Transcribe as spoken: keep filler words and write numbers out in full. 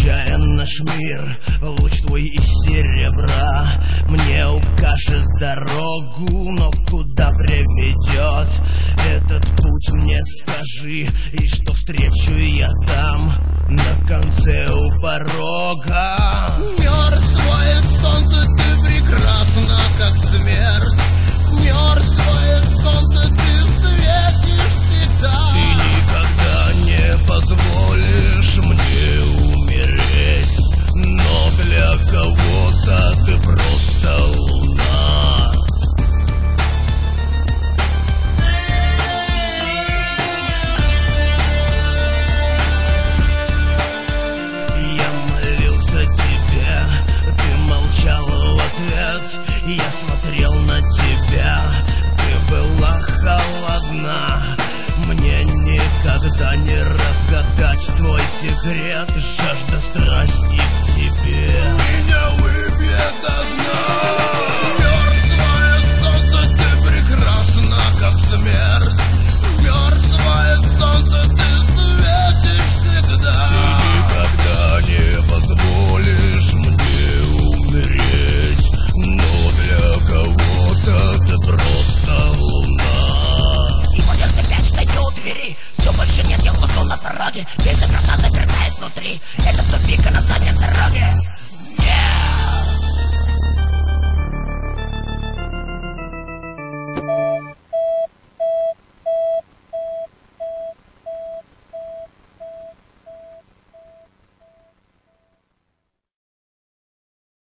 Изучая наш мир, луч твой из серебра мне укажет дорогу, но куда приведет этот путь, мне скажи, и что встречу я там, на конце у порога. Мертвое солнце, ты прекрасна, как смерть. Мертвое солнце, ты светишь всегда. Ты никогда не позволишь мне умереть, но для кого-то ты просто луна. Я молился тебе, ты молчала в ответ. Я смотрел на тебя, ты была холодна. Мне никогда не разгадать твой секрет. Жажда страсти к тебе меня выпьет до дна. Мертвое солнце, ты прекрасна, как смерть. Мертвое солнце, ты светишь всегда. Ты никогда не позволишь мне умереть, но для кого-то ты просто луна. И вот я опять стою у двери, все больше нет, я лужу на пороге. Весь красота запертая изнутри, это тупик, а назад нет дороги.